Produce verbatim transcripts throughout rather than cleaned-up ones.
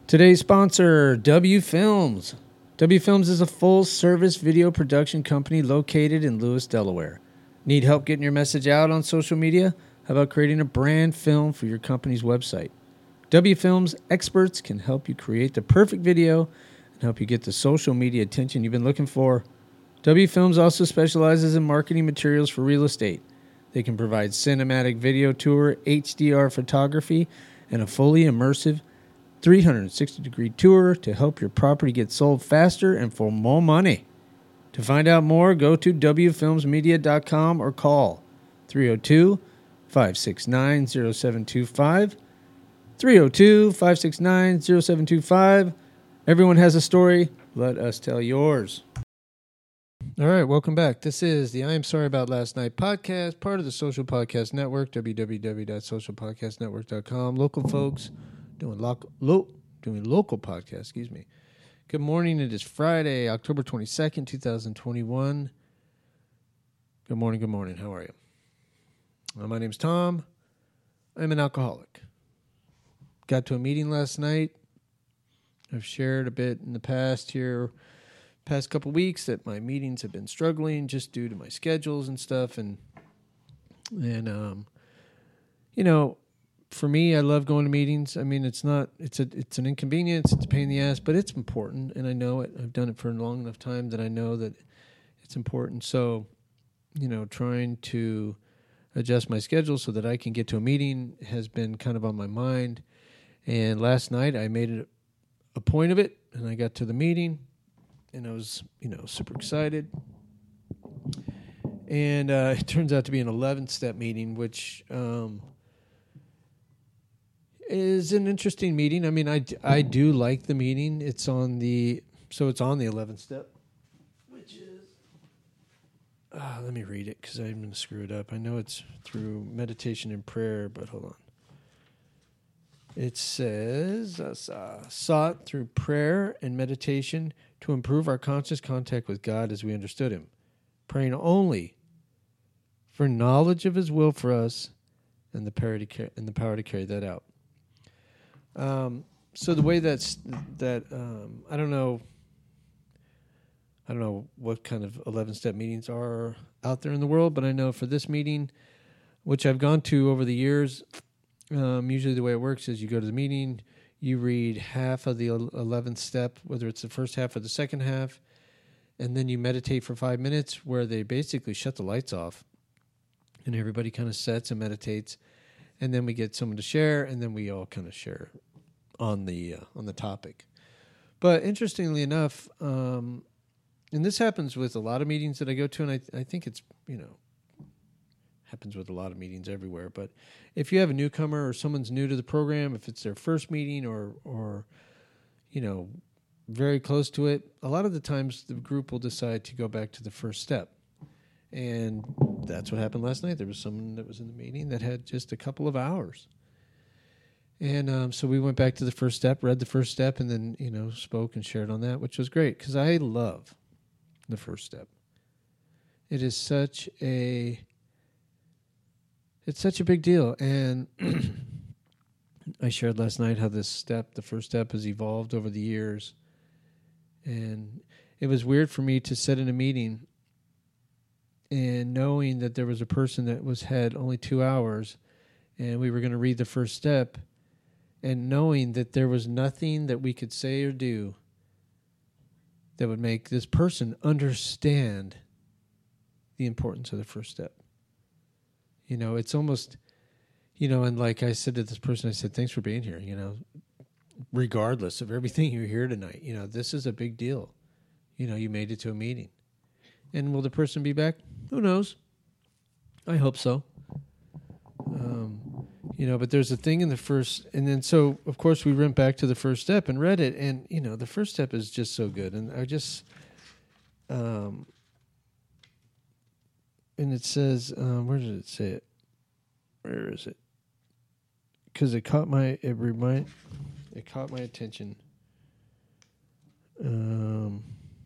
Today's sponsor, W Films. W Films is a full-service video production company located in Lewis, Delaware. Need help getting your message out on social media? How about creating a brand film for your company's website? W Films experts can help you create the perfect video and help you get the social media attention you've been looking for. W Films also specializes in marketing materials for real estate. They can provide cinematic video tour, H D R photography, and a fully immersive three hundred sixty degree tour to help your property get sold faster and for more money. To find out more, go to w films media dot com or call three oh two, five six nine, oh seven two five, three oh two, five six nine, oh seven two five. Everyone has a story. Let us tell yours. All right, welcome back. This is the I Am Sorry About Last Night podcast, part of the Social Podcast Network, w w w dot social podcast network dot com. Local folks doing, local, lo, doing local podcasts, excuse me. Good morning. It is Friday, October twenty-second, twenty twenty-one. Good morning, good morning. How are you? Well, my name's Tom. I'm an alcoholic. Got to a meeting last night. I've shared a bit in the past here, past couple weeks, that my meetings have been struggling just due to my schedules and stuff. And, and um, you know, for me, I love going to meetings. I mean, it's not, it's a, it's an inconvenience, it's a pain in the ass, but it's important, and I know it. I've done it for a long enough time that I know that it's important. So, you know, trying to adjust my schedule so that I can get to a meeting has been kind of on my mind. And last night I made it a point of it, and I got to the meeting, and I was, you know, super excited. And uh, it turns out to be an eleven-step meeting, which um, is an interesting meeting. I mean, I, I do like the meeting. It's on the, so it's on the eleventh step, which is, uh, let me read it because I'm going to screw it up. I know it's through meditation and prayer, but hold on. It says, uh, sought through prayer and meditation to improve our conscious contact with God as we understood Him, praying only for knowledge of His will for us and the power to, car- and the power to carry that out. Um, so the way that's that, um, I don't know, I don't know what kind of eleven-step meetings are out there in the world, but I know for this meeting, which I've gone to over the years, um, usually the way it works is you go to the meeting, you read half of the eleventh step, whether it's the first half or the second half, and then you meditate for five minutes where they basically shut the lights off, and everybody kind of sits and meditates. And then we get someone to share, and then we all kind of share on the uh, on the topic. But interestingly enough, um, and this happens with a lot of meetings that I go to, and I, I think it's, you know, happens with a lot of meetings everywhere. But if you have a newcomer or someone's new to the program, if it's their first meeting or, or you know, very close to it, a lot of the times the group will decide to go back to the first step. And that's what happened last night. There was someone that was in the meeting that had just a couple of hours. And um, so we went back to the first step, read the first step, and then, you know, spoke and shared on that, which was great because I love the first step. It is such a, it's such a big deal. And I shared last night how this step, the first step, has evolved over the years. And it was weird for me to sit in a meeting and knowing that there was a person that was had only two hours and we were going to read the first step, and knowing that there was nothing that we could say or do that would make this person understand the importance of the first step. You know, it's almost, you know, and like I said to this person, I said, thanks for being here, you know, regardless of everything you're here tonight, you know, this is a big deal. You know, you made it to a meeting. And will the person be back? Who knows? I hope so. Um, you know, but there's a thing in the first, and then so, of course, we went back to the first step and read it, and, you know, the first step is just so good. And I just, um, and it says, um, where did it say it? Where is it? Because it caught my, it remind, it caught my attention. Um,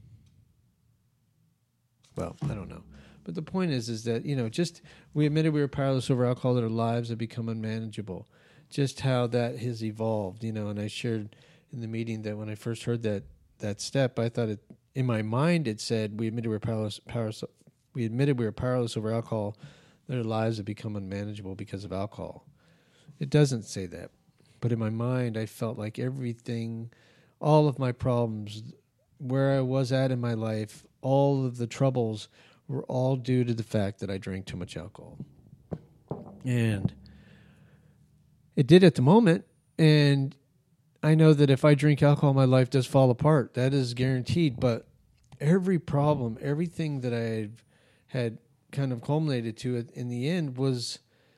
well, I don't know. But the point is, is that, you know, just, we admitted we were powerless over alcohol, that our lives have become unmanageable. Just how that has evolved, you know, and I shared in the meeting that when I first heard that that step, I thought it in my mind it said we admitted we were powerless, powerless we admitted we were powerless over alcohol, that our lives have become unmanageable because of alcohol. It doesn't say that. But in my mind, I felt like everything, all of my problems, where I was at in my life, all of the troubles were all due to the fact that I drank too much alcohol. And it did at the moment. And I know that if I drink alcohol, my life does fall apart. That is guaranteed. But every problem, everything that I had kind of culminated to it in the end was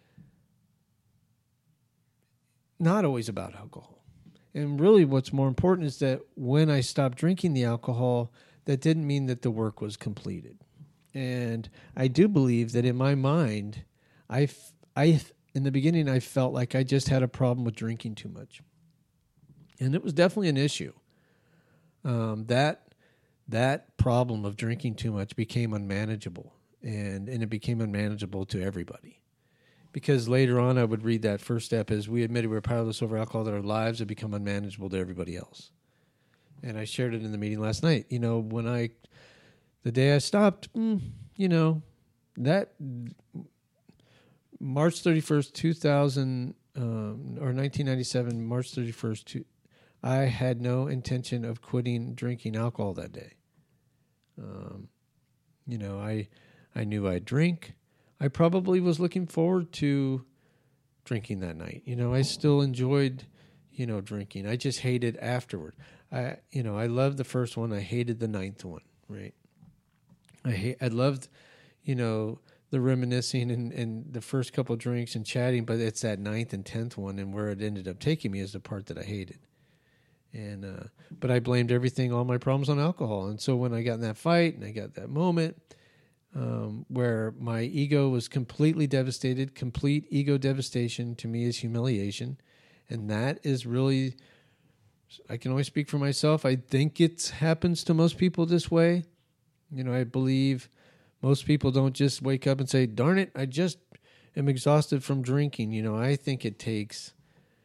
not always about alcohol. And really what's more important is that when I stopped drinking the alcohol, that didn't mean that the work was completed. And I do believe that in my mind, I, I, in the beginning, I felt like I just had a problem with drinking too much. And it was definitely an issue. Um, that, that problem of drinking too much became unmanageable. And, and it became unmanageable to everybody. Because later on, I would read that first step as we admitted we were powerless over alcohol, that our lives had become unmanageable to everybody else. And I shared it in the meeting last night. You know, when I, the day I stopped, mm, you know, that March thirty-first, two thousand, um, or nineteen ninety-seven, March thirty-first, two, I had no intention of quitting drinking alcohol that day. Um, you know, I, I knew I'd drink. I probably was looking forward to drinking that night. You know, I still enjoyed, you know, drinking. I just hated afterward. I, you know, I loved the first one. I hated the ninth one, right? I hate, I loved, you know, the reminiscing and, and the first couple of drinks and chatting, but it's that ninth and tenth one and where it ended up taking me is the part that I hated. And, uh, but I blamed everything, all my problems on alcohol. And so when I got in that fight and I got that moment, Um, where my ego was completely devastated. Complete ego devastation to me is humiliation. And that is really, I can only speak for myself. I think it happens to most people this way. You know, I believe most people don't just wake up and say, darn it, I just am exhausted from drinking. You know, I think it takes,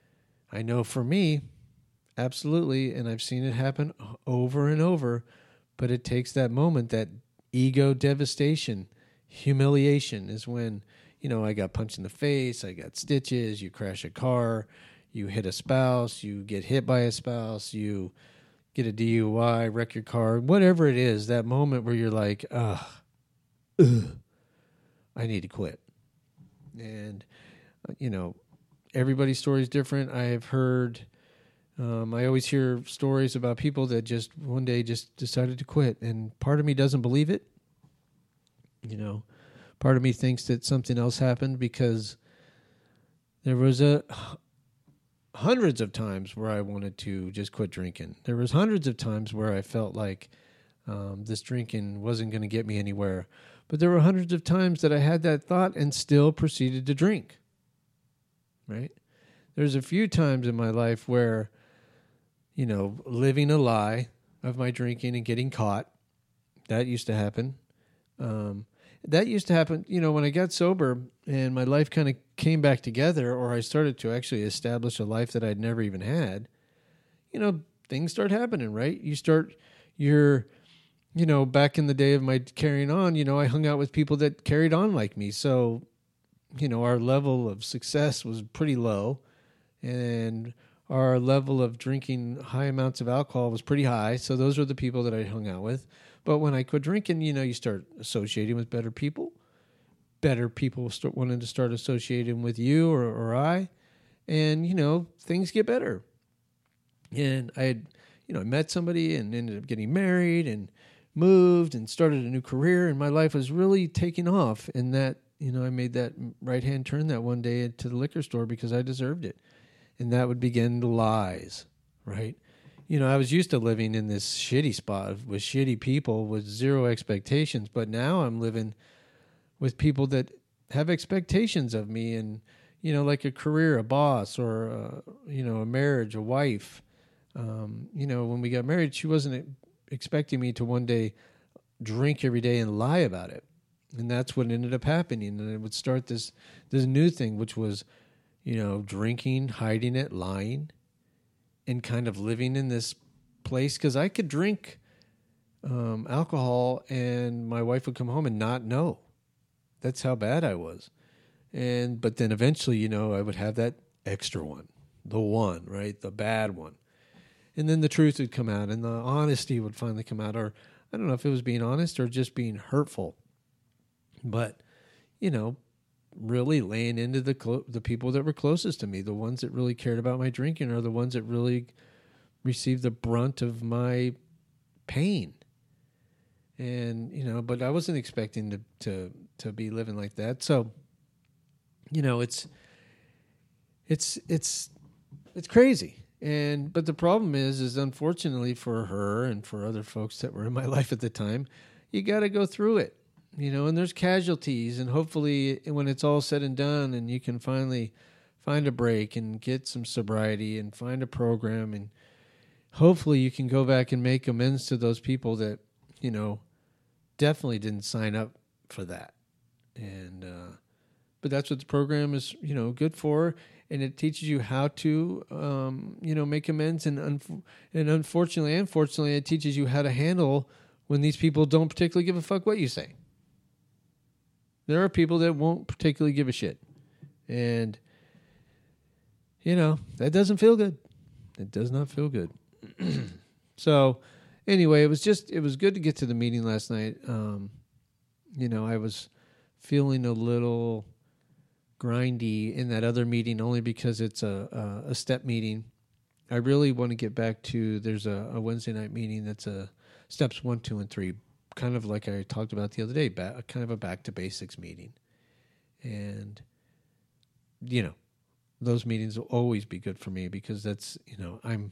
I know for me, absolutely, and I've seen it happen over and over, but it takes that moment, that ego devastation, humiliation is when, you know, I got punched in the face, I got stitches, you crash a car, you hit a spouse, you get hit by a spouse, you get a D U I, wreck your car, whatever it is, that moment where you're like, ugh, ugh, I need to quit. And, you know, everybody's story is different. I have heard, um, I always hear stories about people that just one day just decided to quit. And part of me doesn't believe it. You know, part of me thinks that something else happened because there was a hundreds of times where I wanted to just quit drinking. There was hundreds of times where I felt like um, this drinking wasn't going to get me anywhere. But there were hundreds of times that I had that thought and still proceeded to drink. Right? There's a few times in my life where, you know, living a lie of my drinking and getting caught. That used to happen. Um, that used to happen, you know, when I got sober and my life kind of came back together, or I started to actually establish a life that I'd never even had. You know, things start happening, right? You start, you're, you know, back in the day of my carrying on, you know, I hung out with people that carried on like me. So, you know, our level of success was pretty low, and our level of drinking high amounts of alcohol was pretty high. So those were the people that I hung out with. But when I quit drinking, you know, you start associating with better people. Better people start wanting to start associating with you or, or I. And, you know, things get better. And I had, you know, I met somebody and ended up getting married and moved and started a new career. And my life was really taking off. And that, you know, I made that right-hand turn that one day to the liquor store because I deserved it. And that would begin the lies, right? You know, I was used to living in this shitty spot with shitty people with zero expectations, but now I'm living with people that have expectations of me and, you know, like a career, a boss, or, uh, you know, a marriage, a wife. Um, you know, when we got married, she wasn't expecting me to one day drink every day and lie about it. And that's what ended up happening. And it would start this, this new thing, which was, you know, drinking, hiding it, lying. and kind of living in this place, because I could drink um, alcohol and my wife would come home and not know. That's how bad I was. And but then eventually, you know, I would have that extra one, the one, right, the bad one. And then the truth would come out and the honesty would finally come out. Or I don't know if it was being honest or just being hurtful. But, you know, really laying into the clo- the people that were closest to me, the ones that really cared about my drinking are the ones that really received the brunt of my pain. And, you know, but I wasn't expecting to, to, to be living like that. So, you know, it's, it's, it's, it's crazy. And, but the problem is, is unfortunately for her and for other folks that were in my life at the time, you got to go through it, you know, and there's casualties, and hopefully when it's all said and done and you can finally find a break and get some sobriety and find a program, and hopefully you can go back and make amends to those people that, you know, definitely didn't sign up for that. And, uh, but that's what the program is, you know, good for. And it teaches you how to, um, you know, make amends. And, un- and unfortunately, and fortunately, it teaches you how to handle when these people don't particularly give a fuck what you say. There are people that won't particularly give a shit. And, you know, that doesn't feel good. It does not feel good. So, anyway, it was just, it was good to get to the meeting last night. Um, you know, I was feeling a little grindy in that other meeting only because it's a, a, a step meeting. I really want to get back to, there's a, a Wednesday night meeting that's a steps one, two, and three, kind of like I talked about the other day, back, kind of a back to basics meeting. And, you know, those meetings will always be good for me because that's, you know, I'm,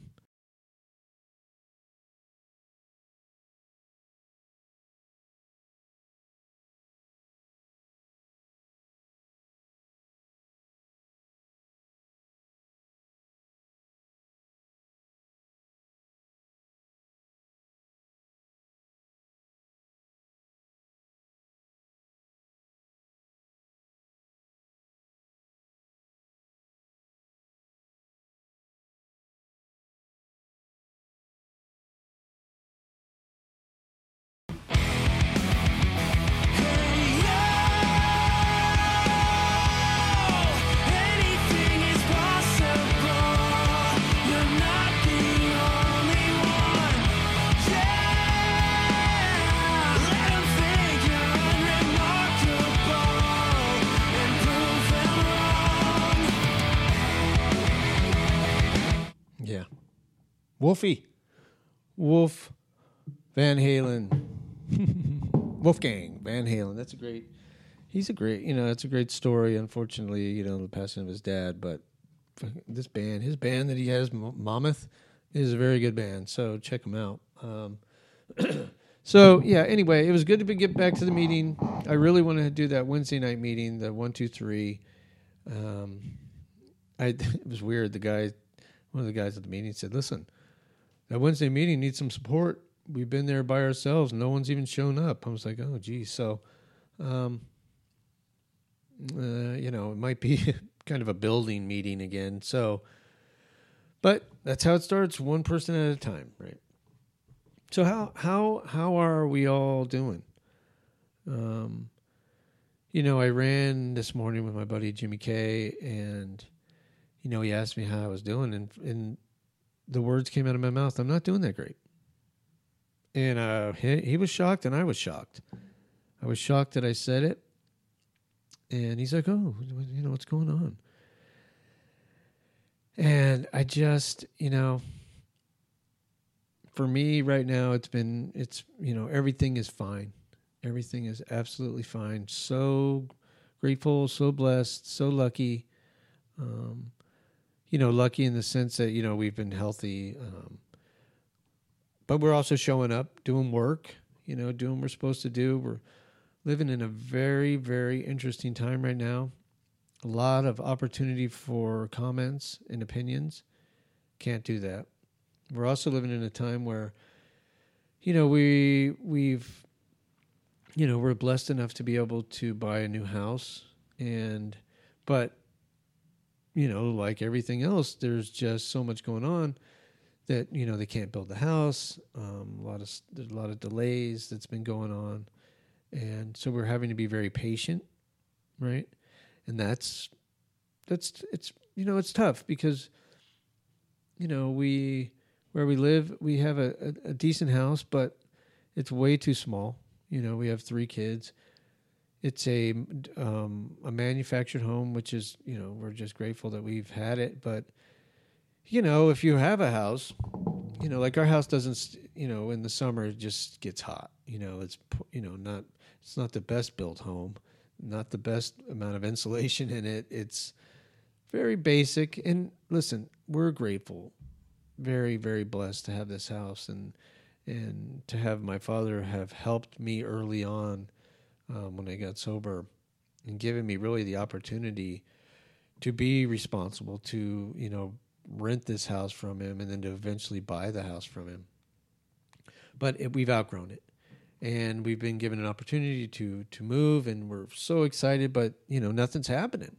yeah. Wolfie. Wolf Van Halen. Wolfgang Van Halen. That's a great, he's a great, you know, that's a great story. Unfortunately, you know, the passing of his dad, but this band, his band that he has, Mammoth, is a very good band. So check them out. Um, so yeah, anyway, it was good to be, get back to the meeting. I really wanted to do that Wednesday night meeting, the one, two, three. Um, I, it was weird. The guy, one of the guys at the meeting said, listen, that Wednesday meeting needs some support. We've been there by ourselves. No one's even shown up. I was like, oh, geez. So, um, uh, you know, it might be kind of a building meeting again. So, but that's how it starts, one person at a time, right? So how how how are we all doing? Um, you know, I ran this morning with my buddy Jimmy K, and you know, he asked me how I was doing, and and the words came out of my mouth, I'm not doing that great. And uh, he, he was shocked, and I was shocked. I was shocked that I said it. And he's like, oh, you know, what's going on? And I just, you know, for me right now, it's been, it's, you know, everything is fine. Everything is absolutely fine. So grateful, so blessed, so lucky. Um, you know, lucky in the sense that, you know, we've been healthy. Um, but we're also showing up, doing work, you know, doing what we're supposed to do. We're living in a very, very interesting time right now. A lot of opportunity for comments and opinions. Can't do that. We're also living in a time where, you know, we, we've, you know, we're blessed enough to be able to buy a new house. And, but, you know, like everything else, there's just so much going on that, you know, they can't build the house. Um, a lot of there's a lot of delays that's been going on, and so we're having to be very patient, right? And that's that's it's you know it's tough because, you know, we where we live we have a, a, a decent house, but it's way too small. You know, we have three kids. It's a um, a manufactured home, which is, you know, we're just grateful that we've had it, but. You know, if you have a house, you know, like our house doesn't, you know, in the summer it just gets hot. You know, it's, you know, not, it's not the best built home, not the best amount of insulation in it. It's very basic. And listen, we're grateful, very, very blessed to have this house and, and to have my father have helped me early on um, when I got sober and given me really the opportunity to be responsible, to, you know, rent this house from him and then to eventually buy the house from him. But it, we've outgrown it, and we've been given an opportunity to to move, and we're so excited, but, you know, nothing's happening.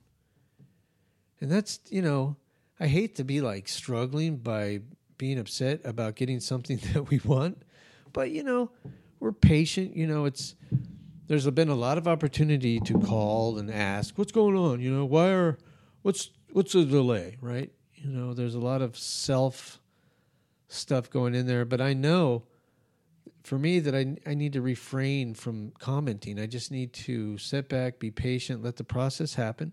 And that's, you know, I hate to be like struggling by being upset about getting something that we want, but, you know, we're patient. You know, it's, there's been a lot of opportunity to call and ask, what's going on? You know, why are, what's, what's the delay, right? You know, there's a lot of self stuff going in there, but I know for me that I, I need to refrain from commenting. I just need to sit back, be patient, let the process happen.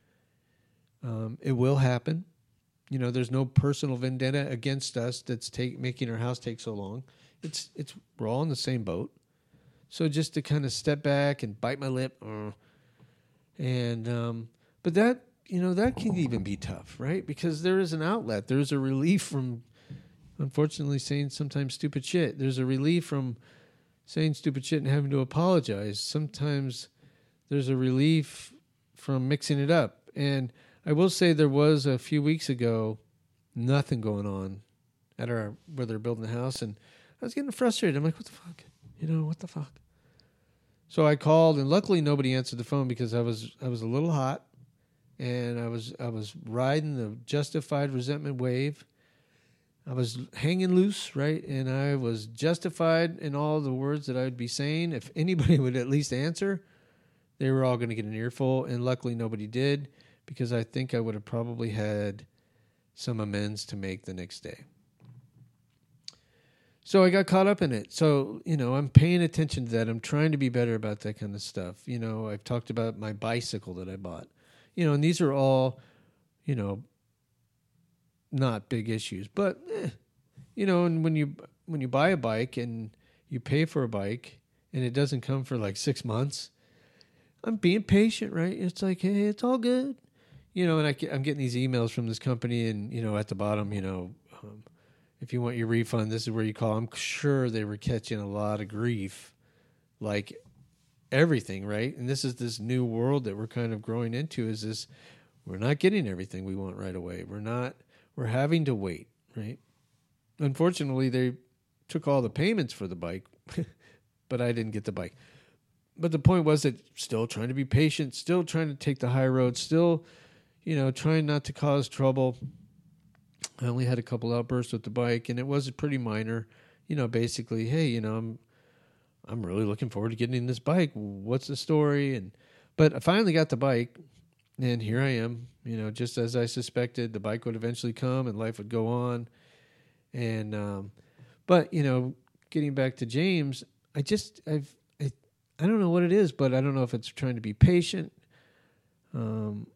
Um, it will happen. You know, there's no personal vendetta against us that's take, making our house take so long. It's, it's, we're all in the same boat. So just to kind of step back and bite my lip, uh, and, um, but that, you know, that can even be tough, right? Because there is an outlet. There's a relief from, unfortunately, saying sometimes stupid shit. There's a relief from saying stupid shit and having to apologize. Sometimes there's a relief from mixing it up. And I will say there was a few weeks ago, nothing going on at our, where they're building the house. And I was getting frustrated. I'm like, what the fuck? You know, what the fuck? So I called, and luckily nobody answered the phone because I was I was a little hot. And I was I was riding the justified resentment wave. I was hanging loose, right? And I was justified in all the words that I would be saying. If anybody would at least answer, they were all going to get an earful. And luckily nobody did, because I think I would have probably had some amends to make the next day. So I got caught up in it. So, you know, I'm paying attention to that. I'm trying to be better about that kind of stuff. You know, I've talked about my bicycle that I bought. You know, and these are all, you know, not big issues, but, eh, you know, and when you when you buy a bike and you pay for a bike and it doesn't come for like six months, I'm being patient, right? It's like, hey, it's all good, you know. And I, I'm getting these emails from this company, and, you know, at the bottom, you know, um, if you want your refund, this is where you call. I'm sure they were catching a lot of grief, like everything, right? And this is this new world that we're kind of growing into, is this, we're not getting everything we want right away. We're not, we're having to wait, right? Unfortunately, they took all the payments for the bike, but I didn't get the bike. But the point was that still trying to be patient, still trying to take the high road, still, you know, trying not to cause trouble. I only had a couple outbursts with the bike, and it was pretty minor. You know, basically, hey, you know, I'm I'm really looking forward to getting in this bike. What's the story? And but I finally got the bike, and here I am. You know, just as I suspected, the bike would eventually come and life would go on. And um, but you know, getting back to James, I just I've I, I don't know what it is, but I don't know if it's trying to be patient. Um,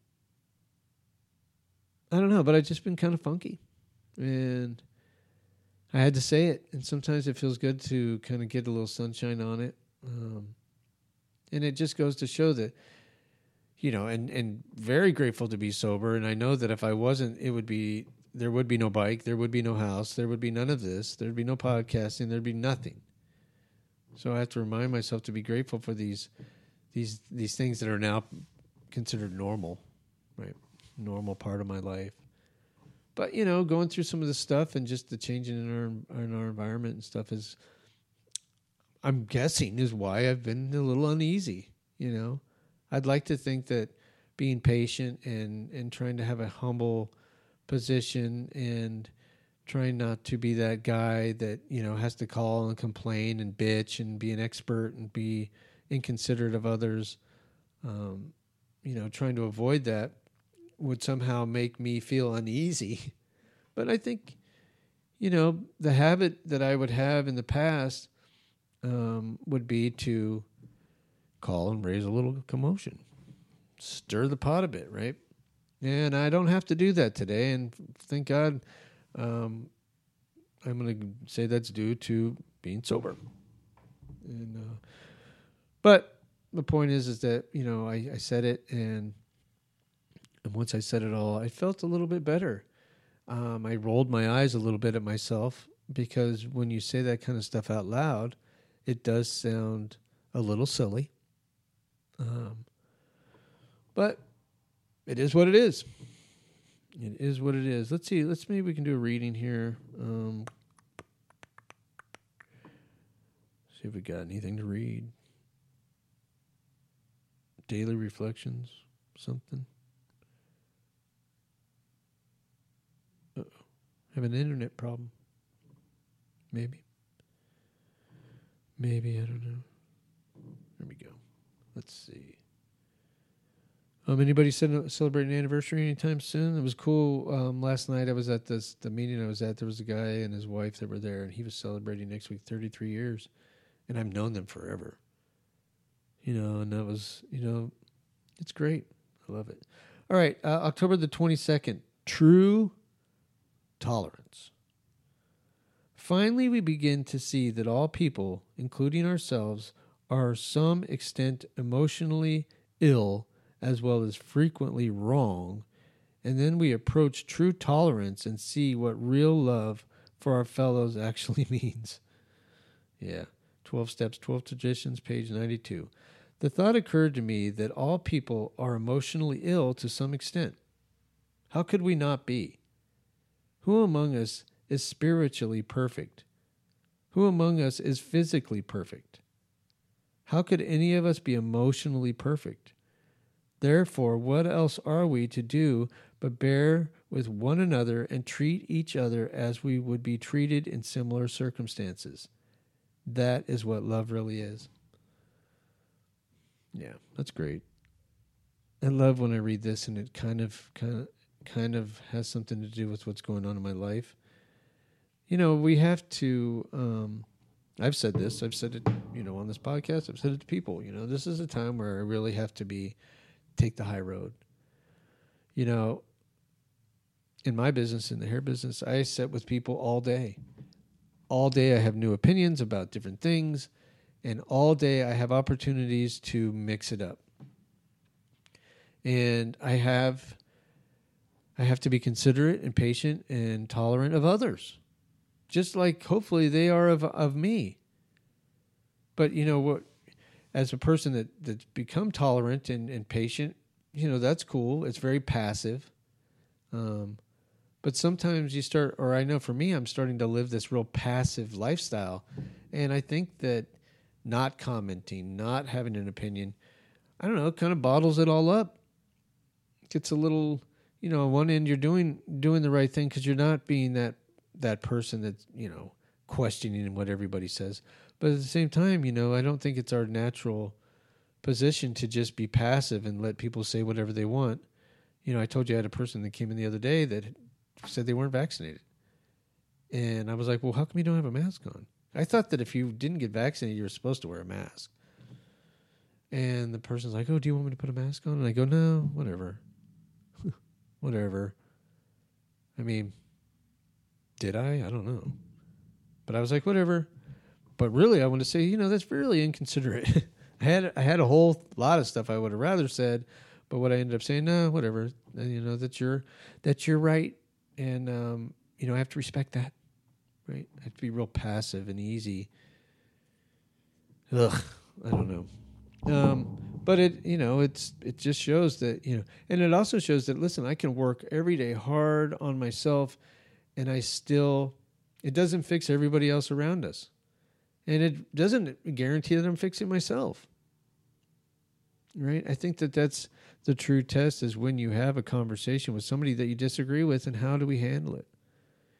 I don't know, but I've just been kind of funky, and I had to say it. And sometimes it feels good to kind of get a little sunshine on it. Um, and it just goes to show that, you know, and, and very grateful to be sober. And I know that if I wasn't, it would be, there would be no bike, there would be no house, there would be none of this, there'd be no podcasting, there'd be nothing. So I have to remind myself to be grateful for these, these, these things that are now considered normal, right? Normal part of my life. But, you know, going through some of the stuff and just the changing in our in our environment and stuff is, I'm guessing, is why I've been a little uneasy, you know. I'd like to think that being patient and, and trying to have a humble position and trying not to be that guy that, you know, has to call and complain and bitch and be an expert and be inconsiderate of others. Um, you know, trying to avoid that would somehow make me feel uneasy. But I think, you know, the habit that I would have in the past um, would be to call and raise a little commotion, stir the pot a bit, right? And I don't have to do that today. And thank God, um, I'm going to say that's due to being sober. And uh, but the point is, is that, you know, I, I said it, and and once I said it all, I felt a little bit better. Um, I rolled my eyes a little bit at myself, because when you say that kind of stuff out loud, it does sound a little silly. Um, but it is what it is. It is what it is. Let's see. Let's maybe we can do a reading here. Um, see if we got anything to read. Daily reflections, something. Uh-oh. Have an internet problem. Maybe. Maybe, I don't know. There we go. Let's see. Um, anybody celebrating an anniversary anytime soon? It was cool. Um, last night I was at this the meeting I was at. There was a guy and his wife that were there, and he was celebrating next week thirty-three years, and I've known them forever. You know, and that was, you know, it's great. I love it. All right, uh, October the twenty-second, true tolerance. Finally, we begin to see that all people, including ourselves, are to some extent emotionally ill, as well as frequently wrong, and then we approach true tolerance and see what real love for our fellows actually means. Yeah, twelve Steps, twelve Traditions, page ninety-two. The thought occurred to me that all people are emotionally ill to some extent. How could we not be? Who among us is spiritually perfect? Who among us is physically perfect? How could any of us be emotionally perfect? Therefore, what else are we to do but bear with one another and treat each other as we would be treated in similar circumstances? That is what love really is. Yeah, that's great. I love when I read this, and it kind of, kind of, kind of has something to do with what's going on in my life. You know, we have to. Um, I've said this. I've said it. You know, on this podcast, I've said it to people. You know, this is a time where I really have to be. Take the high road. You know, in my business, in the hair business, I sit with people all day. All day I have new opinions about different things, and all day I have opportunities to mix it up. And I have I have to be considerate and patient and tolerant of others, just like hopefully they are of of me. But you know what? As a person that, that's become tolerant and, and patient, you know, that's cool. It's very passive. Um, but sometimes you start, or I know for me, I'm starting to live this real passive lifestyle. And I think that not commenting, not having an opinion, I don't know, it kind of bottles it all up. Gets a little, you know, on one end you're doing doing the right thing because you're not being that, that person that's, you know, questioning what everybody says. But at the same time, you know, I don't think it's our natural position to just be passive and let people say whatever they want. You know, I told you I had a person that came in the other day that said they weren't vaccinated. And I was like, well, how come you don't have a mask on? I thought that if you didn't get vaccinated, you were supposed to wear a mask. And the person's like, oh, do you want me to put a mask on? And I go, no, whatever. Whatever. I mean, did I? I don't know. But I was like, whatever. But really, I want to say, you know, that's really inconsiderate. I had I had a whole lot of stuff I would have rather said, but what I ended up saying, no, whatever. And, you know, that's your that's your right, and um, you know, I have to respect that, right? I have to be real passive and easy. Ugh, I don't know. Um, but it, you know, it's it just shows that, you know, and it also shows that, listen, I can work every day hard on myself, and I still, it doesn't fix everybody else around us. And it doesn't guarantee that I'm fixing myself, right? I think that that's the true test, is when you have a conversation with somebody that you disagree with, and how do we handle it?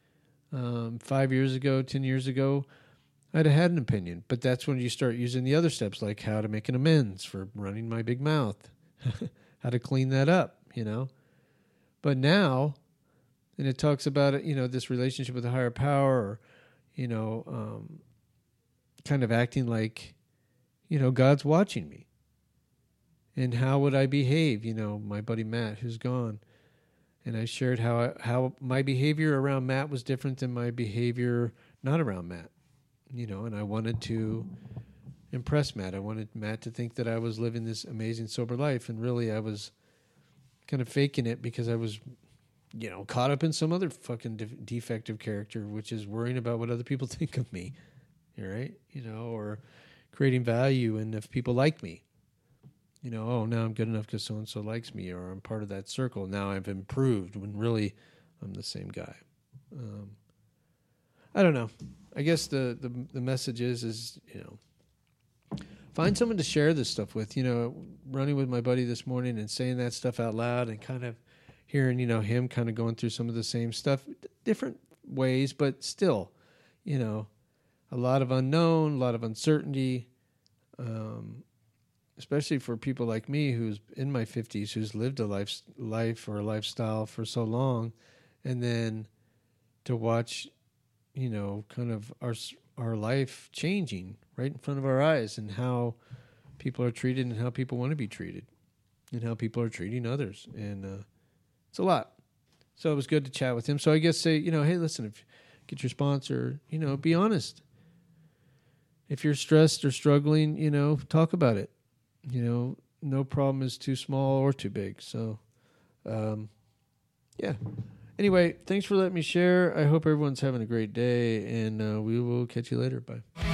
Um, five years ago, ten years ago, I'd have had an opinion. But that's when you start using the other steps, like how to make an amends for running my big mouth, how to clean that up, you know. But now, and it talks about it, you know, this relationship with a higher power, or, you know, um, kind of acting like, you know, God's watching me. And how would I behave? You know, my buddy Matt, who's gone. And I shared how I, how my behavior around Matt was different than my behavior not around Matt. You know, and I wanted to impress Matt. I wanted Matt to think that I was living this amazing sober life. And really I was kind of faking it because I was, you know, caught up in some other fucking de- defective character, which is worrying about what other people think of me. Right? You know, or creating value and if people like me. You know, oh, now I'm good enough because so-and-so likes me, or I'm part of that circle. Now I've improved when really I'm the same guy. Um, I don't know. I guess the, the, the message is, is, you know, find someone to share this stuff with. You know, running with my buddy this morning and saying that stuff out loud and kind of hearing, you know, him kind of going through some of the same stuff, different ways, but still, you know, a lot of unknown, a lot of uncertainty, um, especially for people like me who's in my fifties, who's lived a life, life or a lifestyle for so long, and then to watch, you know, kind of our our life changing right in front of our eyes, and how people are treated and how people want to be treated and how people are treating others. And uh, it's a lot. So it was good to chat with him. So I guess say, you know, hey, listen, if get your sponsor, you know, be honest. If you're stressed or struggling, you know, talk about it. You know, no problem is too small or too big. So, um, yeah. Anyway, thanks for letting me share. I hope everyone's having a great day, and uh, we will catch you later. Bye.